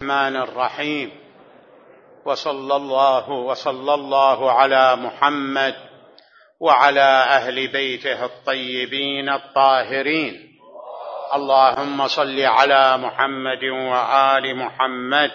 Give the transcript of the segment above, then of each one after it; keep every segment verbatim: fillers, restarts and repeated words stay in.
الرحمن الرحيم. وصلى الله وصلى الله على محمد وعلى أهل بيته الطيبين الطاهرين. اللهم صل على محمد وآل محمد.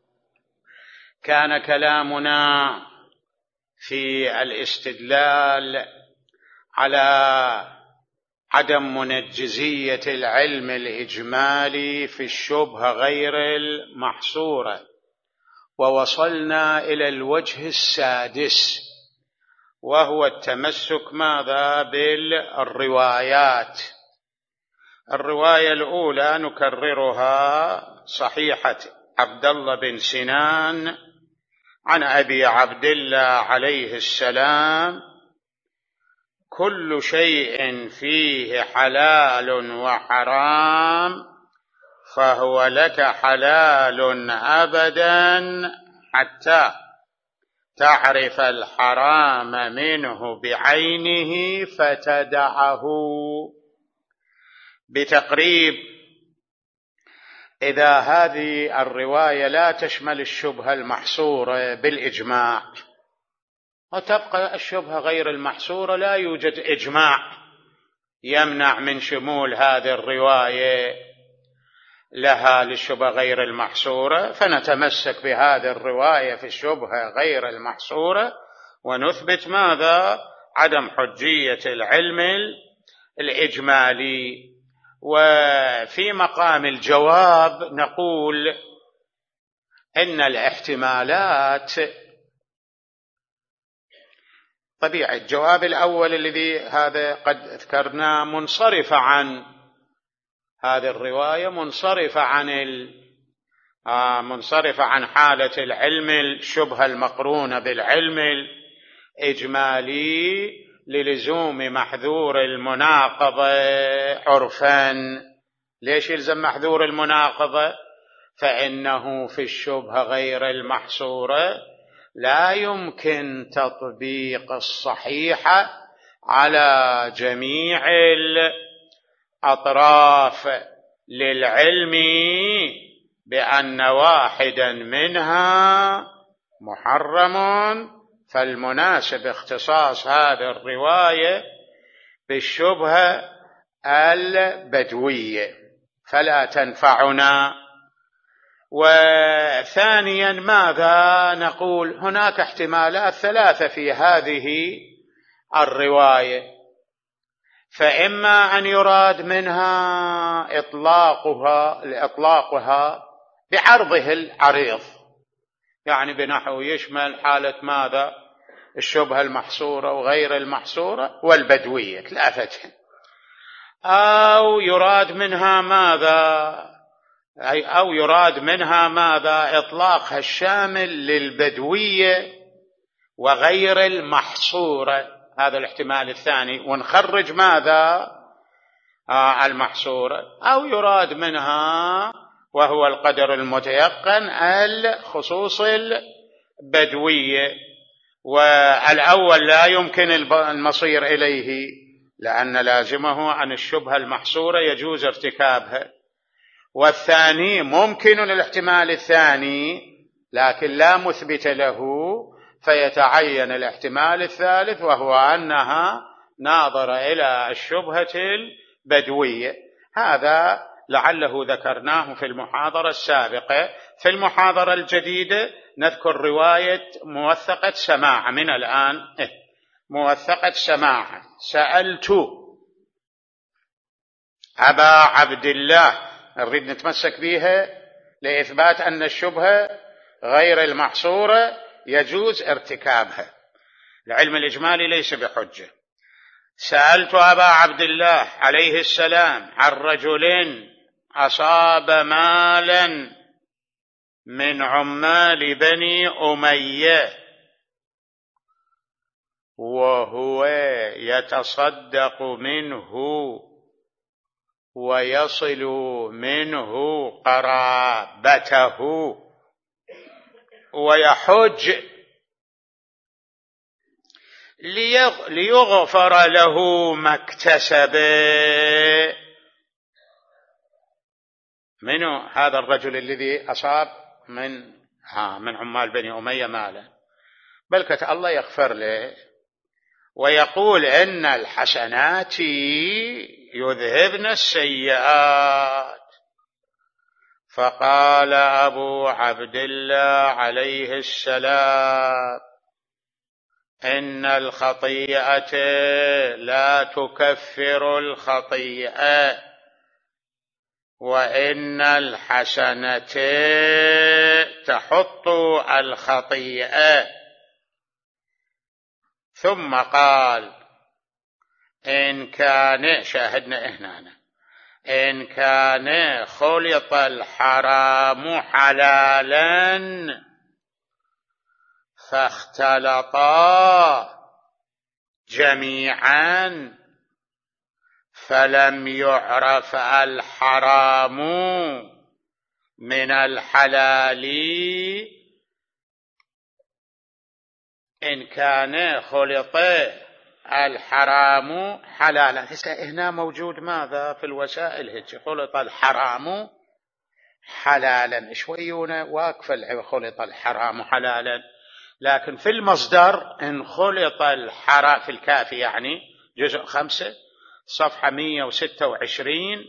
كان كلامنا في الاستدلال على عدم منجزية العلم الإجمالي في الشبهة غير المحصورة، ووصلنا إلى الوجه السادس، وهو التمسك ماذا بالروايات. الرواية الأولى نكررها، صحيحة عبد الله بن سنان عن أبي عبد الله عليه السلام: كل شيء فيه حلال وحرام فهو لك حلال أبدا حتى تعرف الحرام منه بعينه فتدعه. بتقريب، إذا هذه الرواية لا تشمل الشبهة المحصورة بالإجماع، وتبقى الشبهة غير المحصورة، لا يوجد إجماع يمنع من شمول هذه الرواية لها للشبهة غير المحصورة، فنتمسك بهذه الرواية في الشبهة غير المحصورة ونثبت ماذا؟ عدم حجية العلم الإجمالي. وفي مقام الجواب نقول إن الاحتمالات طبيعة الجواب الأول الذي هذا قد ذكرناه منصرفة عن هذه الرواية، منصرفة عن ال... آه منصرفة عن حالة العلم الشبهة المقرونة بالعلم الإجمالي للزوم محذور المناقضة عرفا. ليش يلزم محذور المناقضة؟ فإنه في الشبهة غير المحصورة لا يمكن تطبيق الصحيحة على جميع الأطراف للعلم بأن واحدا منها محرم، فالمناسب اختصاص هذه الرواية بالشبهة البدوية فلا تنفعنا. وثانيا ماذا نقول؟ هناك احتمالات ثلاثة في هذه الرواية، فإما أن يراد منها إطلاقها لإطلاقها بعرضه العريض، يعني بنحو يشمل حالة ماذا؟ الشبهة المحصورة وغير المحصورة والبدوية ثلاثة. أو يراد منها ماذا؟ أي أو يراد منها ماذا؟ إطلاقها الشامل للبدوية وغير المحصورة، هذا الاحتمال الثاني، ونخرج ماذا؟ آه المحصورة. أو يراد منها وهو القدر المتيقن الخصوص البدوية، والأول لا يمكن المصير إليه لأن لازمه عن الشبهة المحصورة يجوز ارتكابها، والثاني ممكن الاحتمال الثاني لكن لا مثبت له، فيتعين الاحتمال الثالث وهو أنها ناظرة إلى الشبهة البدوية. هذا لعله ذكرناه في المحاضرة السابقة. في المحاضرة الجديدة نذكر رواية موثقة سماع من الآن. موثقة سماع: سألت أبا عبد الله، نريد نتمسك بها لإثبات أن الشبهة غير المحصورة يجوز ارتكابها، العلم الإجمالي ليس بحجة. سألت أبا عبد الله عليه السلام عن رجل أصاب مالا من عمال بني أمية وهو يتصدق منه ويصل منه قرابته ويحج ليغفر له ما اكتسب. منو هذا الرجل الذي أصاب من ها من عمال بني أمية مالا، بل كت الله يغفر له ويقول إن الحسنات يذهبن السيئات. فقال أبو عبد الله عليه السلام: إن الخطيئة لا تكفر الخطيئة، وإن الحسنة تحط الخطيئة. ثم قال: إن كان، شاهدنا هنا، إن كان خلط الحرام حلالا فاختلطا جميعا فلم يعرف الحرام من الحلال. إن كان خلط الحرام حلالا، هنا موجود ماذا في الوسائل هيك؟ خلط الحرام حلالا، شويونه واقف خلط الحرام حلالا، لكن في المصدر إن خلط الحرام في الكافي، يعني جزء خمسة صفحة مئة وستة وعشرين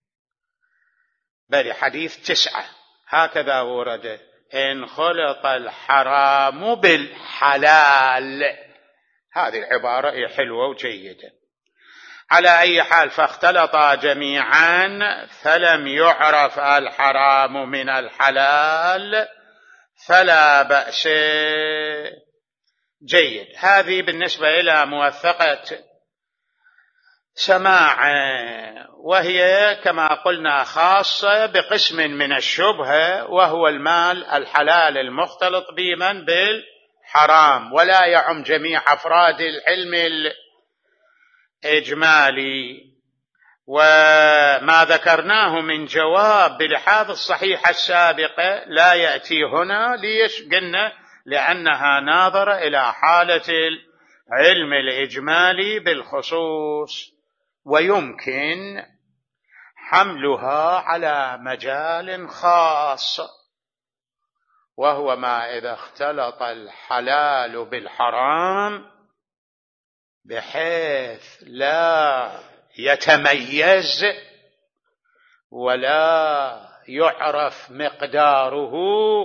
بل حديث تسعة هكذا ورد: إن خلط الحرام بالحلال. هذه العبارة حلوة وجيدة. على أي حال، فاختلطا جميعا فلم يعرف الحرام من الحلال فلا بأس. جيد. هذه بالنسبة إلى موثقة سماع، وهي كما قلنا خاصة بقسم من الشبهة، وهو المال الحلال المختلط بمن بالحرام، ولا يعم جميع أفراد العلم الإجمالي. وما ذكرناه من جواب بلحاظ الصحيحة السابقة لا يأتي هنا. ليش؟ قلنا لأنها ناظرة إلى حالة العلم الإجمالي بالخصوص، ويمكن حملها على مجال خاص، وهو ما إذا اختلط الحلال بالحرام بحيث لا يتميز ولا يعرف مقداره،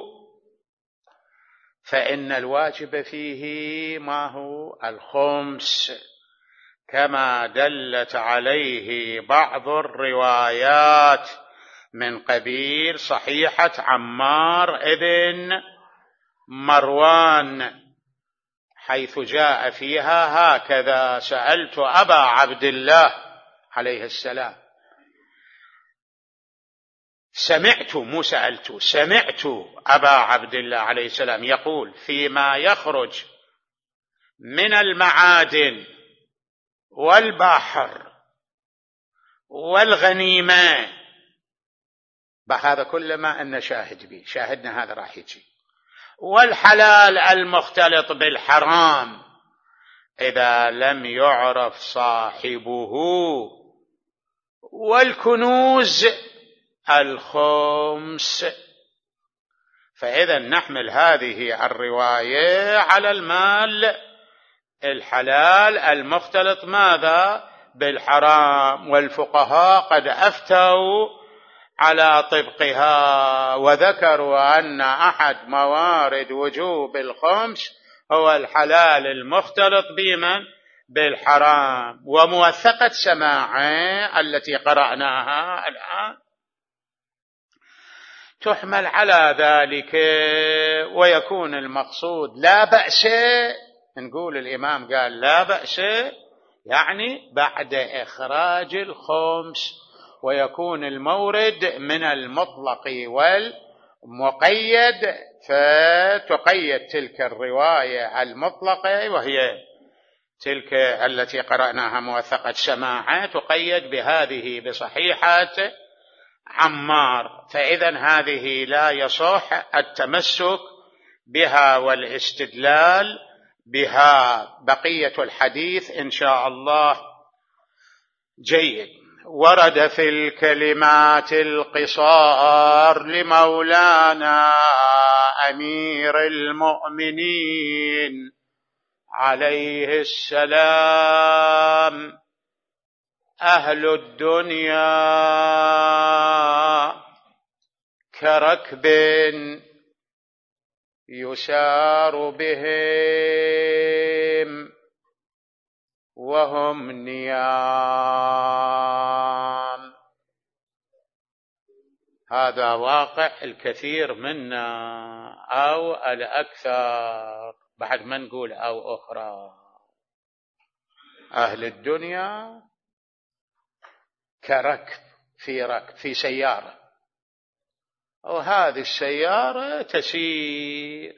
فإن الواجب فيه ما هو الخمس، كما دلت عليه بعض الروايات من قبيل صحيحة عمار ابن مروان، حيث جاء فيها هكذا: سألت أبا عبد الله عليه السلام، سمعت مو سألت سمعت أبا عبد الله عليه السلام يقول: فيما يخرج من المعادن والبحر والغنيمة، هذا كل ما أن شاهد به، شاهدنا هذا راح يجي، والحلال المختلط بالحرام إذا لم يعرف صاحبه، والكنوز الخمس. فإذا نحمل هذه الرواية على المال الحلال المختلط ماذا؟ بالحرام، والفقهاء قد أفتوا على طبقها، وذكروا أن أحد موارد وجوب الخمس هو الحلال المختلط بمن؟ بالحرام. وموثقة سماعه التي قرأناها الآن تحمل على ذلك، ويكون المقصود لا بأس. نقول الإمام قال لا بأس، يعني بعد إخراج الخمس، ويكون المورد من المطلق والمقيد، فتقيد تلك الرواية المطلقة وهي تلك التي قرأناها موثقة سماعة، تقيد بهذه بصحيحة عمار. فإذا هذه لا يصح التمسك بها والاستدلال بها. بقية الحديث إن شاء الله. جيد. ورد في الكلمات القصار لمولانا أمير المؤمنين عليه السلام: أهل الدنيا كركب يسار بهم وهم نيام. هذا واقع الكثير منا أو الأكثر، بعد ما نقول أو أخرى. أهل الدنيا كركب في ركب في سيارة، وهذه السيارة تسير،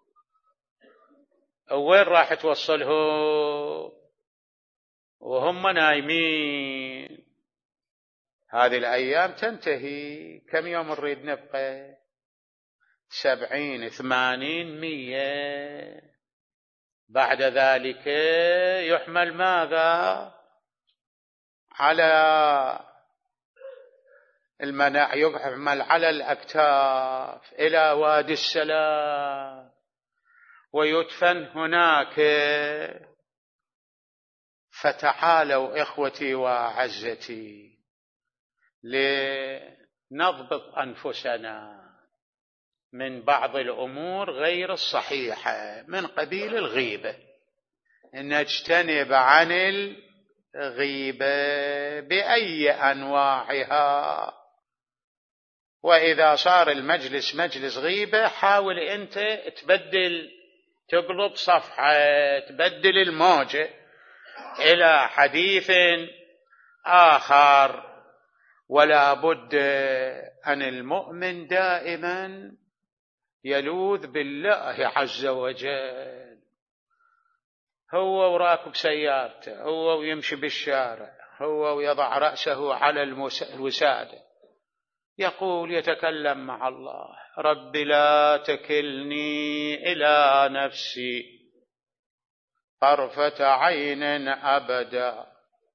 وين راح توصلهم وهم نايمين؟ هذه الأيام تنتهي، كم يوم نريد نبقى؟ سبعين ثمانين مية. بعد ذلك يحمل ماذا؟ على المناع، يحمل على الأكتاف إلى وادي السلام ويدفن هناك. فتعالوا إخوتي وعزتي لنضبط أنفسنا من بعض الأمور غير الصحيحة من قبيل الغيبة، نجتنب عن الغيبة بأي أنواعها. وإذا صار المجلس مجلس غيبة، حاول أنت تبدل، تقلب صفحة، تبدل الموجة إلى حديث آخر. ولا بد أن المؤمن دائما يلوذ بالله عز وجل. هو وراكب سيارته، هو ويمشي بالشارع، هو ويضع رأسه على الوسادة، يقول يتكلم مع الله: رب لا تكلني إلى نفسي طرفة عين أبدا،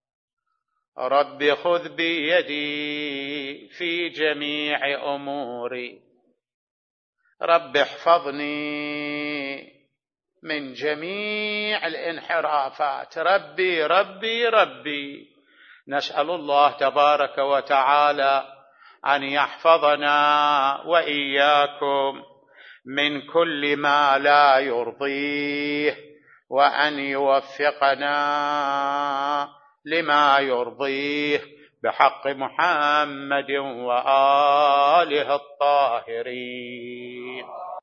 رب خذ بيدي في جميع أموري، رب احفظني من جميع الانحرافات، ربي ربي ربي. نسأل الله تبارك وتعالى أن يحفظنا وإياكم من كل ما لا يرضيه، وأن يوفقنا لما يرضيه بحق محمد وآله الطاهرين.